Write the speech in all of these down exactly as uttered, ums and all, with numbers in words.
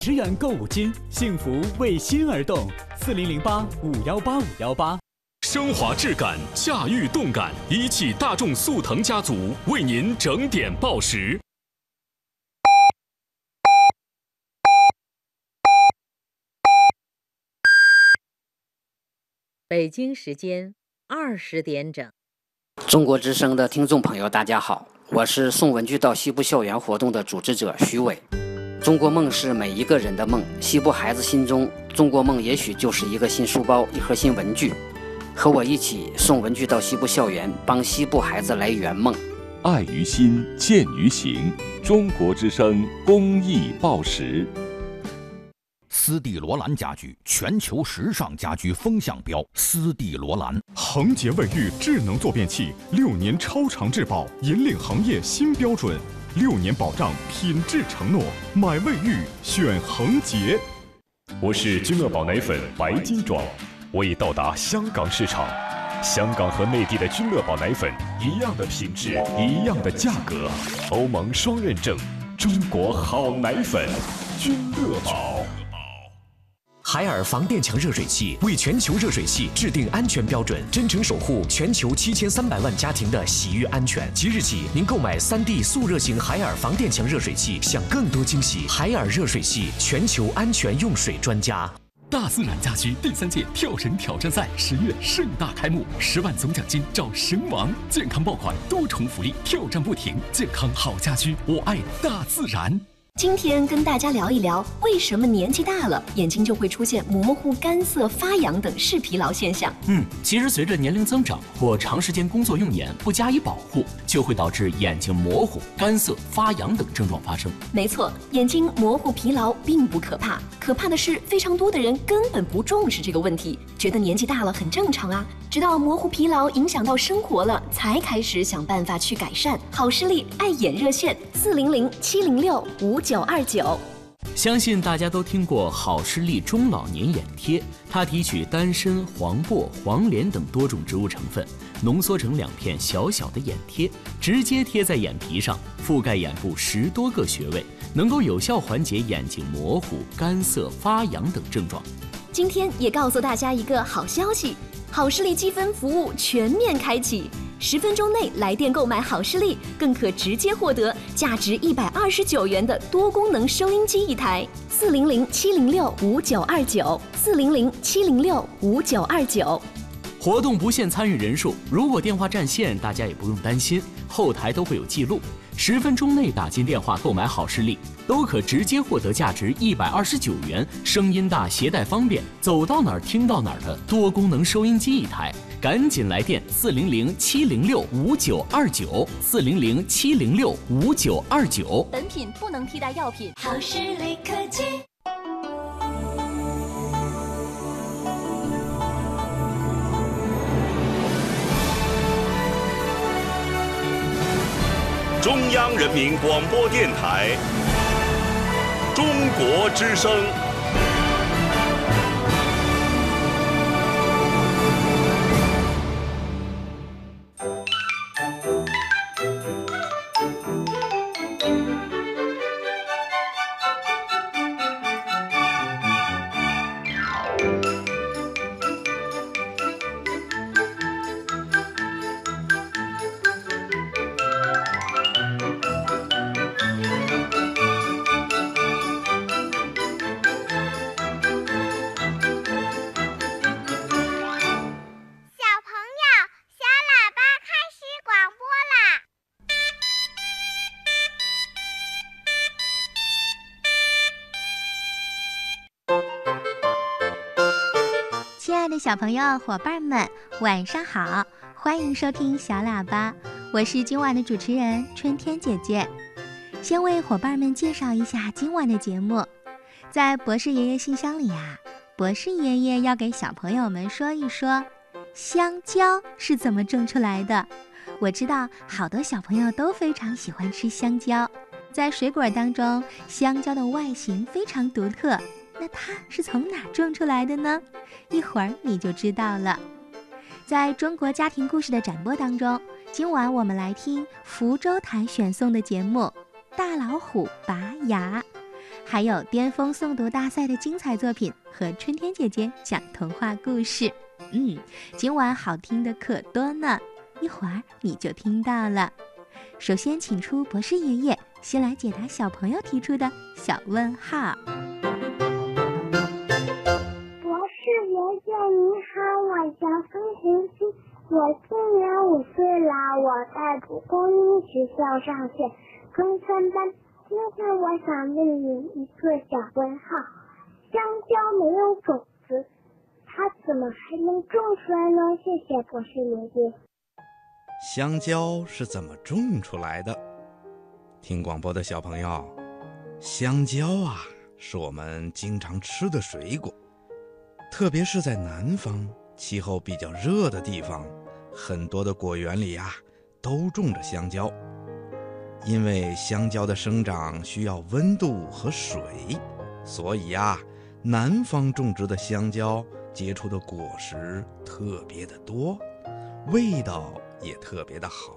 十元购五金，幸福为心而动。四零零八五幺八五幺八。 升华质感，驾驭动感，一汽大众速腾家族为您整点报时。 北京时间二十点整。 中国之声的听众朋友，大家好，我是送文具到西部校园活动的组织者徐伟。中国梦是每一个人的梦，西部孩子心中，中国梦也许就是一个新书包，一盒新文具。和我一起送文具到西部校园，帮西部孩子来圆梦。 爱于心，见于行。中国之声公益报时。 斯蒂罗兰家居，全球时尚家居风向标。斯蒂罗兰， 恒洁卫浴智能坐便器，六年超长质保，引领行业新标准，六年保障，品质承诺。买卫浴选恒洁。 我是君乐宝奶粉白金装，我已到达香港市场。香港和内地的君乐宝奶粉一样的品质，一样的价格，欧盟双认证，中国好奶粉，君乐宝。 海尔防电墙热水器为全球热水器制定安全标准，真诚守护全球七千三百万家庭的洗浴安全。即日起，您购买 三 D 速热型海尔防电墙热水器，享更多惊喜。海尔热水器，全球安全用水专家。 大自然家居第三届跳绳挑战赛十月盛大开幕，十万总奖金找绳王，健康爆款，多重福利，挑战不停。健康好家居，我爱大自然。 今天跟大家聊一聊，为什么年纪大了，眼睛就会出现模糊、干涩、发痒等视疲劳现象？ 嗯，其实随着年龄增长或长时间工作用眼不加以保护，就会导致眼睛模糊、干涩、发痒等症状发生。 没错，眼睛模糊疲劳并不可怕，可怕的是非常多的人根本不重视这个问题，觉得年纪大了很正常啊。直到模糊疲劳影响到生活了，才开始想办法去改善。好视力爱眼热线四零零七零六五九二九。 相信大家都听过好视力中老年眼贴，它提取丹参、黄柏、黄连等多种植物成分，浓缩成两片小小的眼贴，直接贴在眼皮上，覆盖眼部十多个穴位，能够有效缓解眼睛模糊、干涩、发痒等症状。 今天也告诉大家一个好消息，好视力积分服务全面开启，十分钟内来电购买好视力，更可直接获得价值一百二十九元的多功能收音机一台。四零零七零六五九二九，四零零七零六五九二九。 活动不限参与人数，如果电话占线，大家也不用担心，后台都会有记录。十分钟内打进电话购买好视力，都可直接获得价值一百二十九元、声音大、携带方便、走到哪儿听到哪儿的多功能收音机一台。赶紧来电四零零七零六五九二九，四零零七零六五九二九。 本品不能替代药品。好视力科技。 中央人民广播电台，中国之声。 小朋友伙伴们晚上好，欢迎收听小喇叭，我是今晚的主持人春天姐姐。先为伙伴们介绍一下今晚的节目。在博士爷爷信箱里啊，博士爷爷要给小朋友们说一说香蕉是怎么种出来的。我知道好多小朋友都非常喜欢吃香蕉，在水果当中，香蕉的外形非常独特，那它是从哪种出来的呢？一会儿你就知道了。在中国家庭故事的展播当中，今晚我们来听福州台选送的节目《大老虎拔牙》。 还有巅峰诵读大赛的精彩作品和春天姐姐讲童话故事。嗯，今晚好听的可多呢，一会儿你就听到了。首先请出博士爷爷，先来解答小朋友提出的小问号。 博士爷爷你好，我叫孙婷欣，我今年五岁了，我在蒲公英学校上学中三班。今天我想问你一个小问号，香蕉没有种子，它怎么还能种出来呢？谢谢博士爷爷。 香蕉是怎么种出来的？听广播的小朋友，香蕉啊，是我们经常吃的水果，特别是在南方气候比较热的地方，很多的果园里啊，都种着香蕉。因为香蕉的生长需要温度和水，所以啊，南方种植的香蕉结出的果实特别的多，味道也特别的好。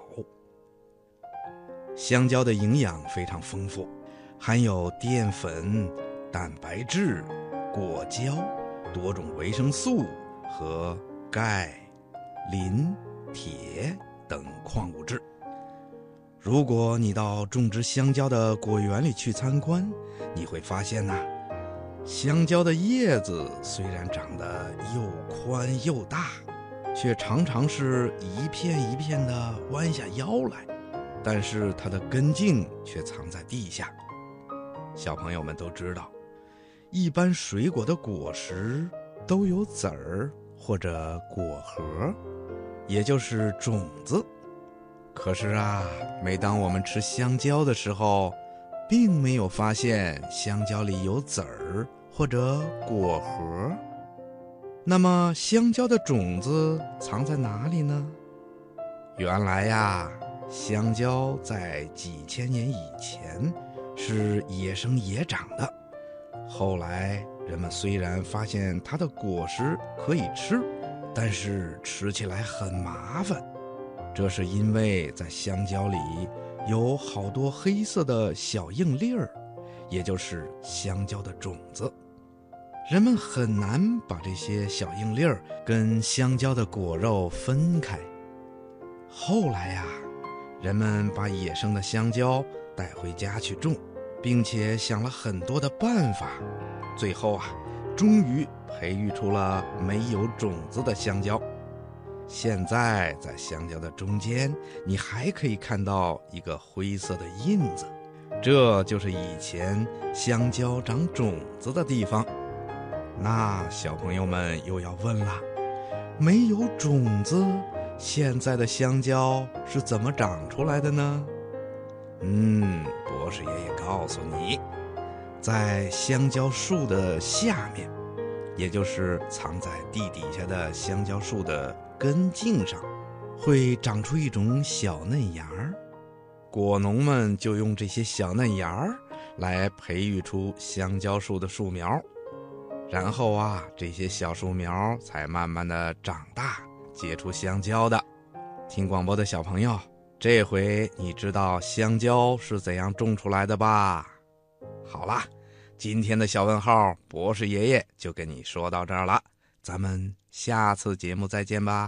香蕉的营养非常丰富，含有淀粉、蛋白质、果胶、多种维生素和钙、磷、铁等矿物质。如果你到种植香蕉的果园里去参观，你会发现呐、啊，香蕉的叶子虽然长得又宽又大，却常常是一片一片的弯下腰来，但是它的根茎却藏在地下。小朋友们都知道，一般水果的果实都有籽儿或者果核，也就是种子。可是啊，每当我们吃香蕉的时候，并没有发现香蕉里有籽儿或者果核。那么香蕉的种子藏在哪里呢？原来呀，香蕉在几千年以前是野生野长的，后来人们虽然发现它的果实可以吃，但是吃起来很麻烦。这是因为在香蕉里有好多黑色的小硬粒儿，也就是香蕉的种子。人们很难把这些小硬粒儿跟香蕉的果肉分开。后来呀、啊，人们把野生的香蕉带回家去种，并且想了很多的办法，最后啊，终于培育出了没有种子的香蕉。现在在香蕉的中间，你还可以看到一个灰色的印子，这就是以前香蕉长种子的地方。那小朋友们又要问了，没有种子，现在的香蕉是怎么长出来的呢？嗯，博士爷爷告诉你，在香蕉树的下面，也就是藏在地底下的香蕉树的根茎上，会长出一种小嫩芽儿。果农们就用这些小嫩芽儿来培育出香蕉树的树苗，然后啊，这些小树苗才慢慢的长大，结出香蕉的。听广播的小朋友，这回你知道香蕉是怎样种出来的吧？好啦，今天的小问号，博士爷爷就跟你说到这儿了，咱们下次节目再见吧。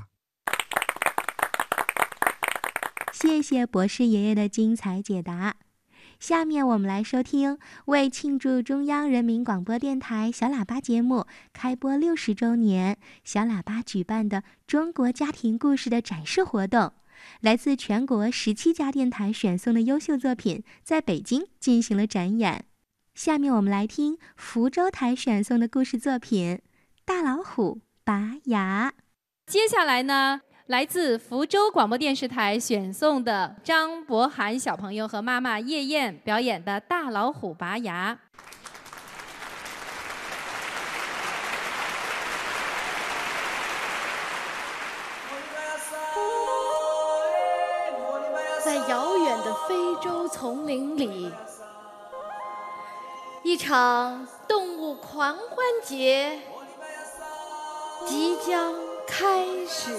谢谢博士爷爷的精彩解答。下面我们来收听为庆祝中央人民广播电台小喇叭节目开播六十周年，小喇叭举办的中国家庭故事的展示活动。来自全国十七家电台选送的优秀作品在北京进行了展演。下面我们来听福州台选送的故事作品《大老虎拔牙》。 接下来呢，来自福州广播电视台选送的张博涵小朋友和妈妈叶燕表演的《大老虎拔牙》。 在遥远的非洲丛林里，一场动物狂欢节即将开始。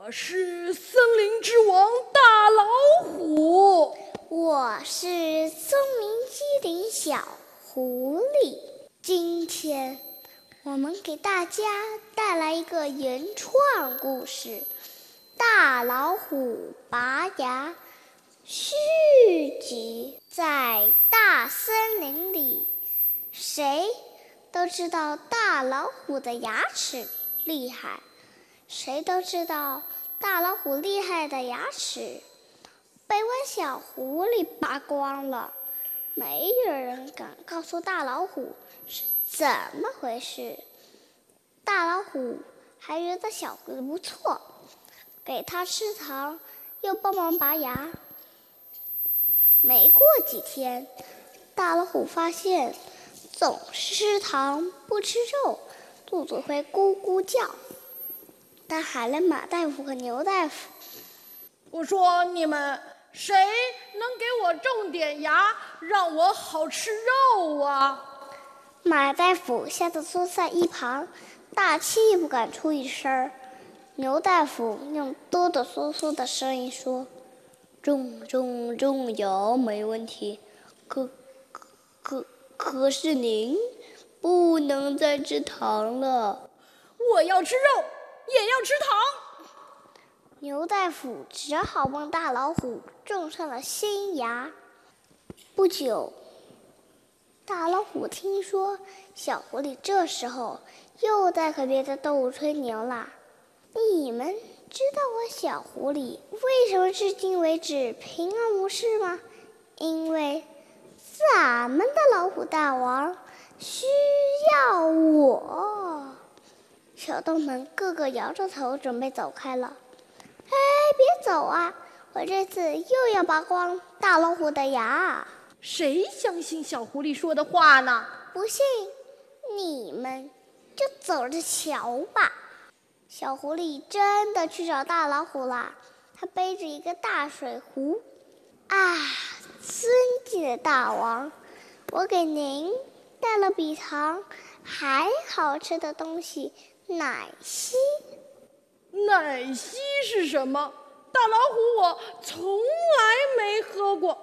我是森林之王大老虎。 我是聪明机灵小狐狸。今天我们给大家带来一个原创故事《大老虎拔牙》续集。在大森林里，谁都知道大老虎的牙齿厉害，谁都知道大老虎厉害的牙齿被我小狐狸拔光了。没有人敢告诉大老虎是怎么回事。大老虎还觉得小狐狸不错，给他吃糖，又帮忙拔牙。没过几天，大老虎发现总是吃糖不吃肉，肚子会咕咕叫。他喊了马大夫和牛大夫， 我说你们谁能给我种点牙，让我好吃肉啊？ 马大夫吓得缩在一旁，大气不敢出一声。牛大夫用哆哆嗦嗦的声音说：“种种种牙没问题，可可可可是您不能再吃糖了。” 我要吃肉，也要吃糖。 牛大夫只好帮大老虎种上了新牙。不久，大老虎听说小狐狸这时候又在和别的动物吹牛啦。你们知道我小狐狸为什么至今为止平安无事吗？因为咱们的老虎大王需要我。小动物们个个摇着头准备走开了。哎，别走啊！我这次又要拔光大老虎的牙。 谁相信小狐狸说的话呢？ 不信，你们就走着瞧吧。小狐狸真的去找大老虎了，他背着一个大水壶。啊，尊敬的大王，我给您带了比糖还好吃的东西——奶昔。 奶昔是什么？大老虎我从来没喝过。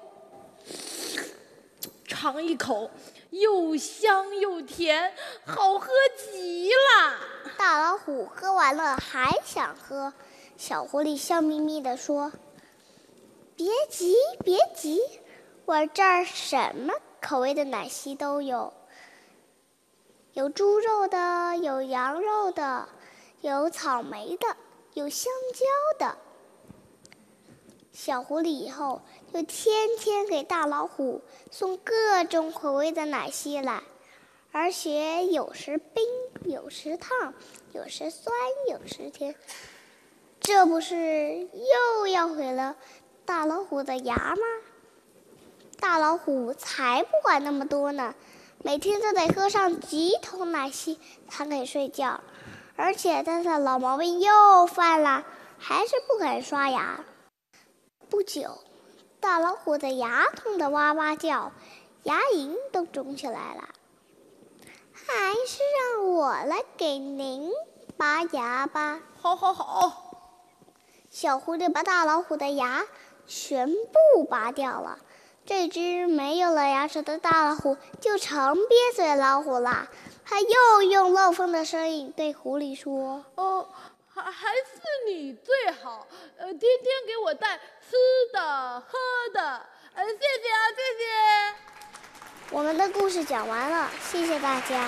尝一口，又香又甜，好喝极了。 大老虎喝完了还想喝，小狐狸笑眯眯地说：“别急，别急，我这儿什么口味的奶昔都有，有猪肉的，有羊肉的，有草莓的，有香蕉的。”小狐狸以后就天天给大老虎送各种口味的奶昔来，而且有时冰，有时烫，有时酸，有时甜。这不是又要毁了大老虎的牙吗？大老虎才不管那么多呢，每天都得喝上几桶奶昔才肯睡觉，而且他的老毛病又犯了，还是不肯刷牙。不久，大老虎的牙痛得哇哇叫，牙龈都肿起来了。还是让我来给您拔牙吧。 好好好。 小狐狸把大老虎的牙全部拔掉了。这只没有了牙齿的大老虎就成瘪嘴老虎了。他又用漏风的声音对狐狸说：“ 哦，还还是你最好，呃，天天给我带吃的喝的，呃，谢谢啊，谢谢。” 我们的故事讲完了，谢谢大家。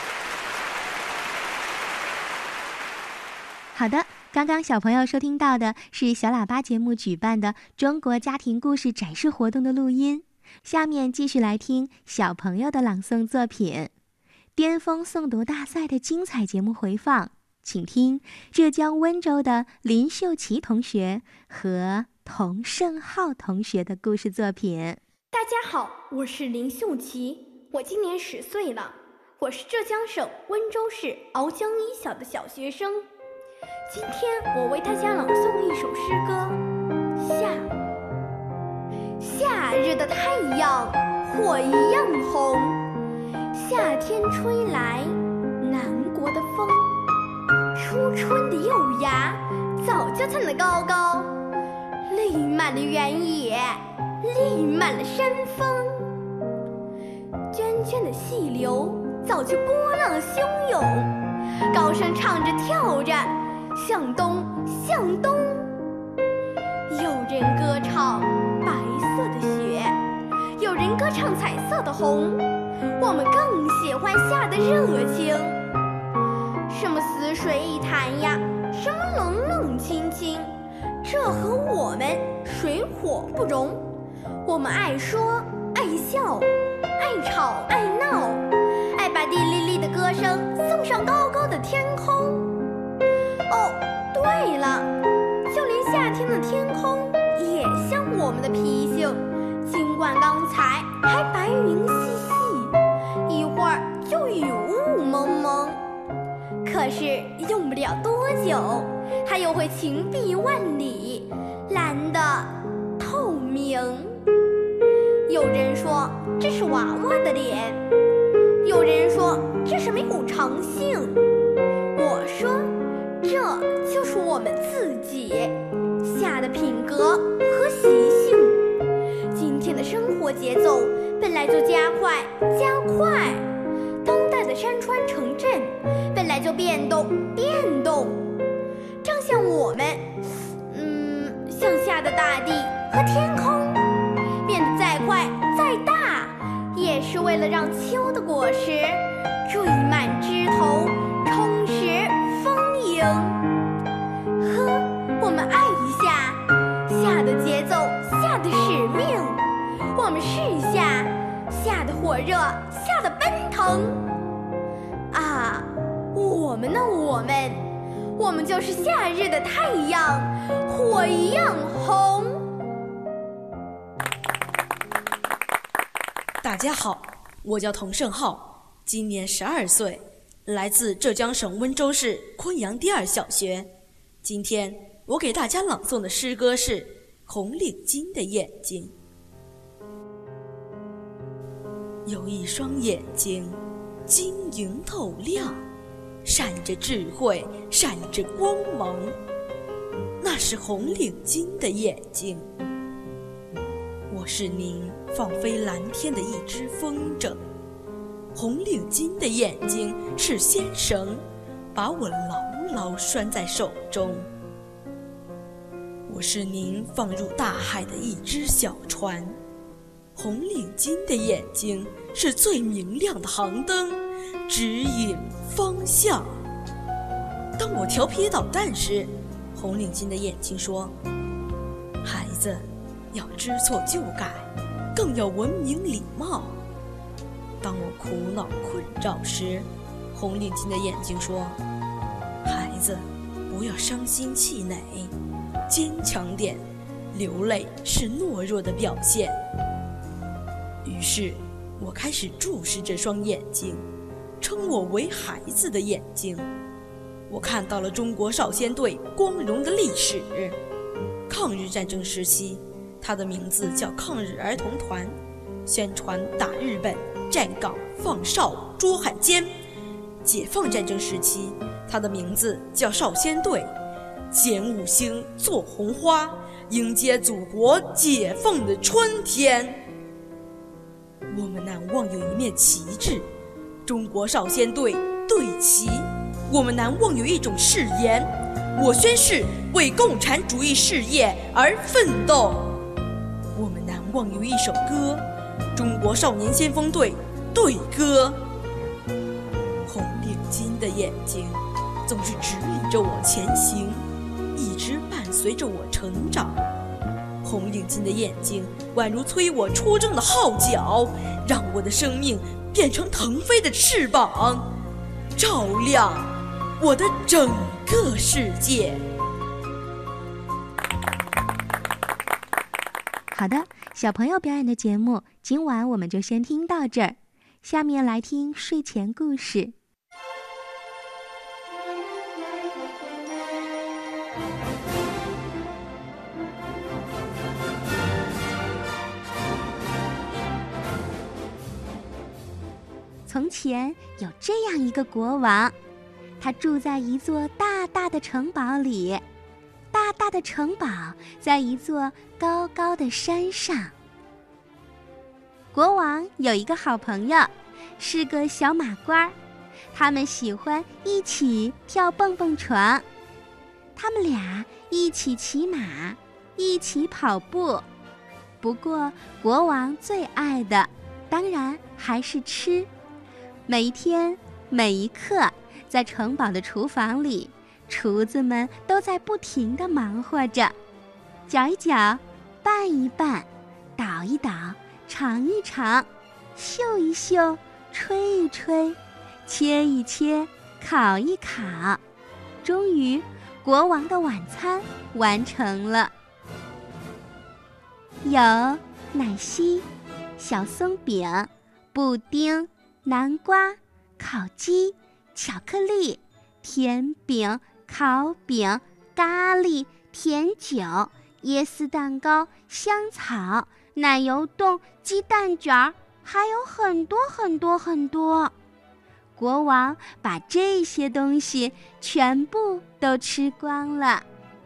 好的，刚刚小朋友收听到的是小喇叭节目举办的中国家庭故事展示活动的录音。下面继续来听小朋友的朗诵作品，巅峰诵读大赛的精彩节目回放，请听浙江温州的林秀琪同学和童胜浩同学的故事作品。 大家好，我是林秀琪，我今年十岁了，我是浙江省温州市鳌江一小的小学生。今天我为大家朗诵一首诗歌《夏》。夏日的太阳火一样红，夏天吹来南国的风，初春的幼芽早就窜得高高，立满了原野，立满了山峰。涓涓的细流早就波浪汹涌，高声唱着跳着，向东向东。有人歌唱白色的雪，有人歌唱彩色的红，我们更喜欢夏的热情。什么死水一潭呀，什么冷冷清清，这和我们水火不容。我们爱说爱笑，爱吵爱闹，爱把地哩哩的歌声送上高高的天空。哦，对了，就连夏天的天空也像我们的脾性，尽管刚才还白云细细，一会儿就雨雾蒙蒙，可是用不了多久，它又会晴碧万里，蓝得透明。有人说这是娃娃的脸，有人说这是没有长性，我说这就是我们自己夏的品格和习性。今天的生活节奏本来就加快加快，当代的山川城镇本来就变动变动，正像我们嗯，向下的大地和天空变得再快再大，也是为了让秋的果实缀满枝头，充实丰盈。呵，我们爱一下夏的节奏，夏的使命，我们试一下夏的火热，夏的奔腾。啊，我们呢，我们我们就是夏日的太阳，火一样红。 大家好，我叫童胜浩，今年十二岁，来自浙江省温州市昆阳第二小学。今天我给大家朗诵的诗歌是《红领巾的眼睛》。有一双眼睛，晶莹透亮，闪着智慧，闪着光芒，那是红领巾的眼睛。我是您放飞蓝天的一只风筝，红领巾的眼睛是纤绳，把我牢牢拴在手中。我是您放入大海的一只小船，红领巾的眼睛是最明亮的航灯，指引方向。当我调皮捣蛋时，红领巾的眼睛说：孩子，要知错就改，更要文明礼貌。当我苦恼困扰时，红领巾的眼睛说：孩子，不要伤心气馁，坚强点，流泪是懦弱的表现。于是我开始注视这双眼睛，称我为孩子的眼睛。我看到了中国少先队光荣的历史。抗日战争时期，它的名字叫抗日儿童团，宣传打日本，站岗放哨捉汉奸。解放战争时期，它的名字叫少先队，捡五星做红花，迎接祖国解放的春天。我们难忘有一面旗帜，中国少先队队旗。我们难忘有一种誓言，我宣誓为共产主义事业而奋斗。我们难忘有一首歌，中国少年先锋队队歌。红领巾的眼睛总是指引着我前行，一直伴随着我成长。红领巾的眼睛宛如催我出征的号角，让我的生命变成腾飞的翅膀，照亮我的整个世界。 好的，小朋友表演的节目，今晚我们就先听到这儿。下面来听睡前故事。从前有这样一个国王，他住在一座大大的城堡里， 大大的城堡在一座高高的山上。国王有一个好朋友，是个小马倌，他们喜欢一起跳蹦蹦床。他们俩一起骑马，一起跑步。不过国王最爱的当然还是吃。每一天每一刻，在城堡的厨房里，厨子们都在不停地忙活着，搅一搅，拌一拌，捣一捣，尝一尝，嗅一嗅，吹一吹，切一切，烤一烤。终于国王的晚餐完成了，有奶昔、小松饼、布丁、南瓜、烤鸡、巧克力、甜饼、烤饼、咖喱、甜酒、椰丝蛋糕、香草、奶油冻、鸡蛋卷儿，还有很多很多很多。国王把这些东西全部都吃光了。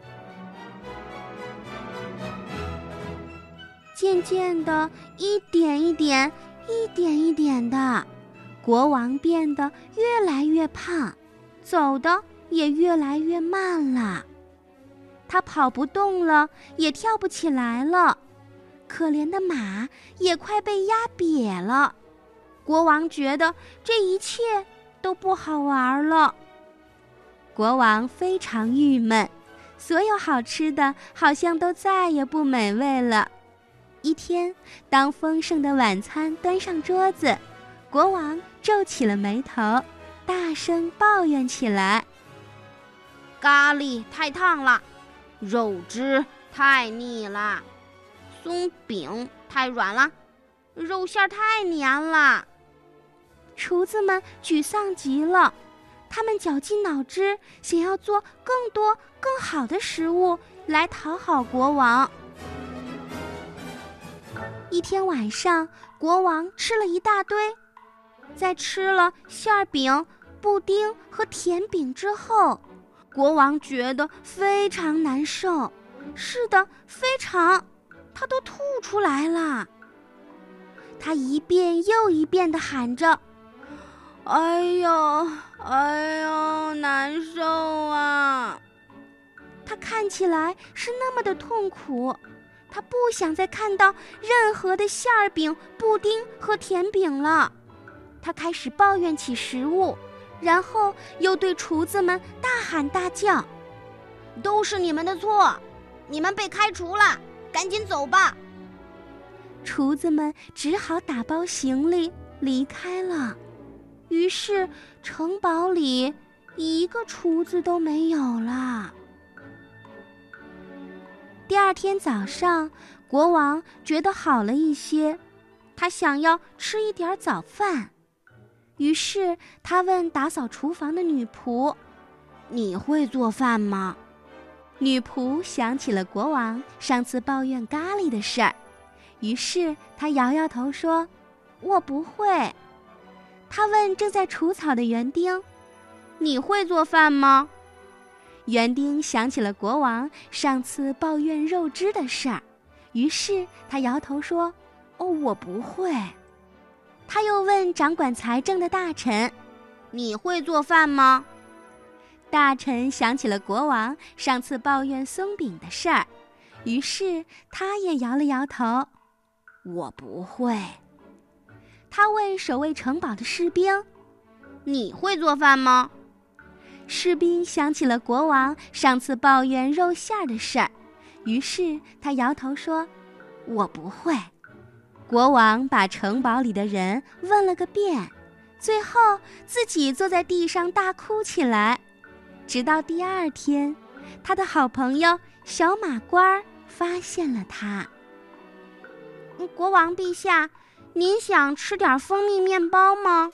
渐渐的，一点一点，一点一点的，国王变得越来越胖，走的也越来越慢了。他跑不动了，也跳不起来了，可怜的马也快被压瘪了。国王觉得这一切都不好玩了。国王非常郁闷，所有好吃的好像都再也不美味了。一天，当丰盛的晚餐端上桌子，国王皱起了眉头，大声抱怨起来： 咖喱太烫了，肉汁太腻了，松饼太软了，肉馅太黏了。 厨子们沮丧极了，他们绞尽脑汁，想要做更多更好的食物来讨好国王。一天晚上，国王吃了一大堆，在吃了馅饼、布丁和甜饼之后，国王觉得非常难受。是的，非常，他都吐出来了。他一遍又一遍地喊着：哎呦，哎呦，难受啊！他看起来是那么的痛苦，他不想再看到任何的馅饼、布丁和甜饼了。他开始抱怨起食物，然后又对厨子们大喊大叫： 都是你们的错，你们被开除了，赶紧走吧！ 厨子们只好打包行李离开了。于是城堡里一个厨子都没有了。第二天早上，国王觉得好了一些，他想要吃一点早饭。于是他问打扫厨房的女仆：你会做饭吗？女仆想起了国王上次抱怨咖喱的事儿，于是他摇摇头说：我不会。他问正在除草的园丁：你会做饭吗？园丁想起了国王上次抱怨肉汁的事儿，于是他摇头说：哦，我不会。他又问掌管财政的大臣：你会做饭吗？大臣想起了国王上次抱怨松饼的事儿，于是他也摇了摇头：我不会。他问守卫城堡的士兵：你会做饭吗？士兵想起了国王上次抱怨肉馅儿的事儿，于是他摇头说：我不会。国王把城堡里的人问了个遍，最后自己坐在地上大哭起来。直到第二天，他的好朋友小马倌发现了他。国王陛下，您想吃点蜂蜜面包吗？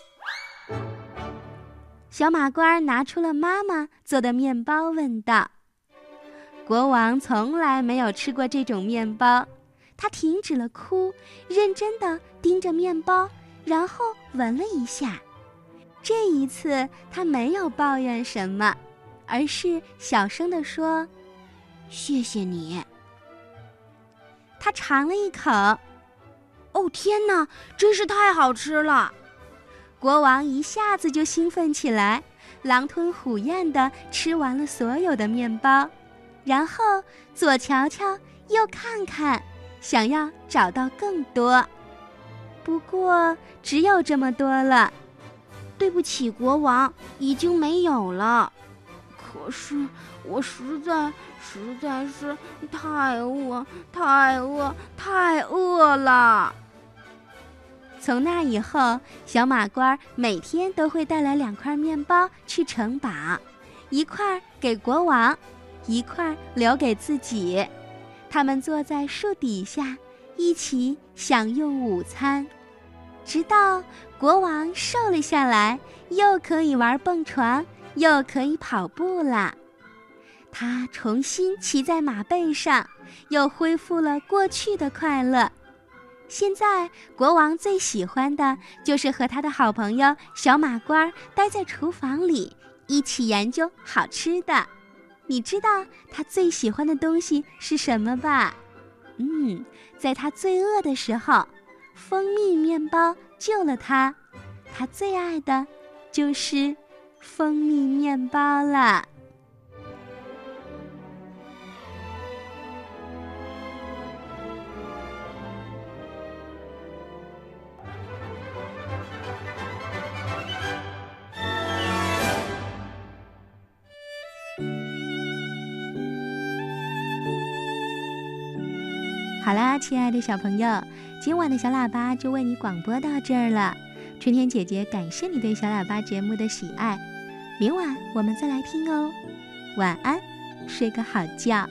小马倌拿出了妈妈做的面包，问道。国王从来没有吃过这种面包，他停止了哭，认真地盯着面包，然后闻了一下。这一次他没有抱怨什么，而是小声地说： 谢谢你。他尝了一口，哦天哪，真是太好吃了！国王一下子就兴奋起来，狼吞虎咽地吃完了所有的面包，然后左瞧瞧右看看，想要找到更多。不过只有这么多了。对不起，国王，已经没有了。可是我实在实在是太饿太饿太饿了。从那以后，小马官每天都会带来两块面包去城堡，一块给国王，一块留给自己。他们坐在树底下，一起享用午餐，直到国王瘦了下来，又可以玩蹦床，又可以跑步了。他重新骑在马背上，又恢复了过去的快乐。现在国王最喜欢的就是和他的好朋友小马官待在厨房里，一起研究好吃的。你知道他最喜欢的东西是什么吧？嗯，在他最饿的时候，蜂蜜面包救了他。他最爱的就是蜂蜜面包了。好啦，亲爱的小朋友，今晚的小喇叭就为你广播到这儿了。春天姐姐感谢你对小喇叭节目的喜爱，明晚我们再来听哦。晚安，睡个好觉。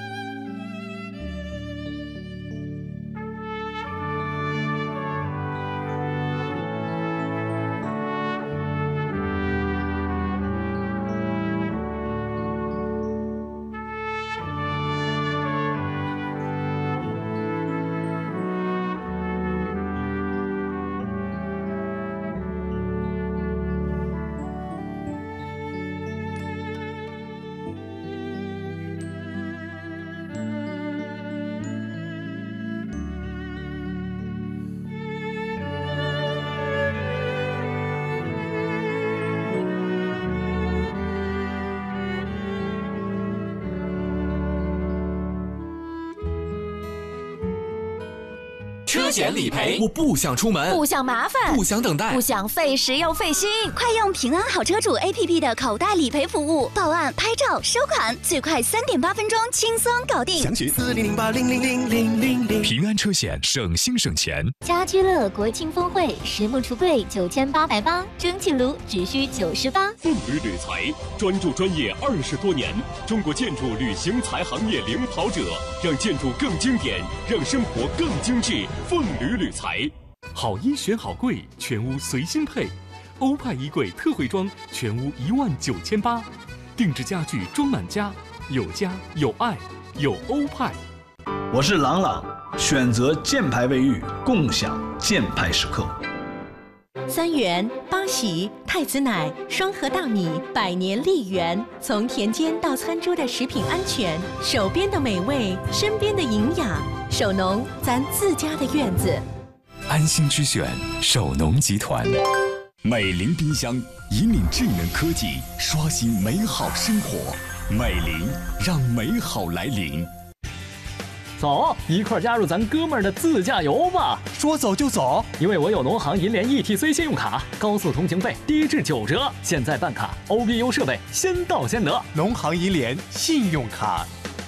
车险理赔，我不想出门， 不想麻烦， 不想等待， 不想费时又费心，快用平安好车主 A P P 的口袋理赔服务，报案、拍照、收款，最快三点八分钟，轻松搞定。 详情四零零八零零零零零零。平安车险，省心省钱。 家居乐国庆峰会，实木橱柜九千八百八，蒸汽炉只需九十八。 凤旅铝材专注专业二十多年，中国建筑旅行材行业领跑者，让建筑更经典，让生活更精致。凤旅铝材， 好衣选好柜，全屋随心配。欧派衣柜特惠装，全屋一万九千八。定制家具装满家，有家有爱有欧派。 我是朗朗，选择箭牌卫浴，共享箭牌时刻。 三元、八喜、太子奶、双核大米、百年丽源，从田间到餐桌的食品安全，手边的美味，身边的营养，手农咱自家的院子。 安心之选，手农集团。美菱冰箱引领智能科技，刷新美好生活。美菱让美好来临。 走，一块加入咱哥们儿的自驾游吧！ 说走就走， 因为我有农行银联 E T C 信用卡，高速通行费低至九折。现在办卡 O B U 设备，先到先得。 农行银联信用卡。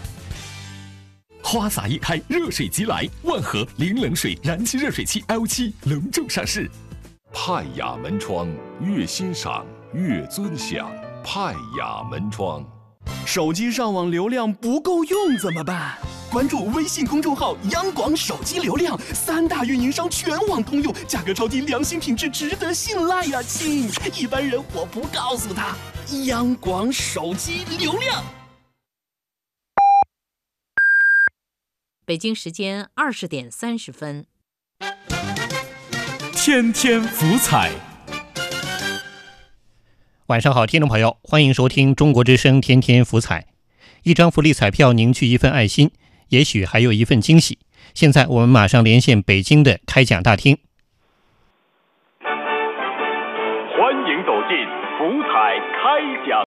花洒一开，热水即来，万和零冷水燃气热水器 L 七隆重上市。 派雅门窗，越欣赏越尊享。派雅门窗。 手机上网流量不够用怎么办？关注微信公众号“央广手机流量”，三大运营商全网通用，价格超低，良心品质值得信赖呀！亲，一般人我不告诉他。央广手机流量。 北京时间二十点三十分。 天天福彩。 晚上好，听众朋友，欢迎收听中国之声天天福彩。 一张福利彩票凝聚一份爱心，也许还有一份惊喜。现在我们马上连线北京的开奖大厅。 欢迎走进福彩开奖